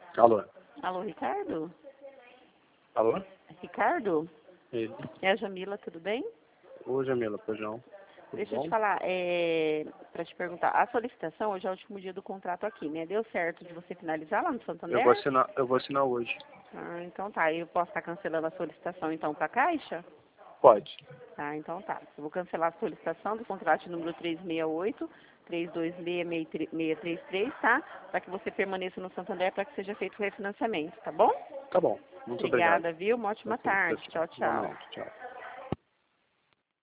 Alô? Alô, Ricardo? Alô? Ricardo? Ele. É a Jamila, tudo bem? Ô, Jamila, pois não. Tudo Deixa eu bom? te falar, para te perguntar, a solicitação, hoje é o último dia do contrato aqui, né? Deu certo de você finalizar lá no Santander? Eu vou assinar hoje. Ah, então tá. Eu posso estar cancelando a solicitação então para a Caixa? Pode. Tá, então tá. Eu vou cancelar a solicitação do contrato número 368, 326-633, tá? Para que você permaneça no Santander para que seja feito o refinanciamento, tá bom? Tá bom. Muito obrigado. Obrigada, viu? Uma ótima tarde. Tchau, tchau. Igualmente. Tchau.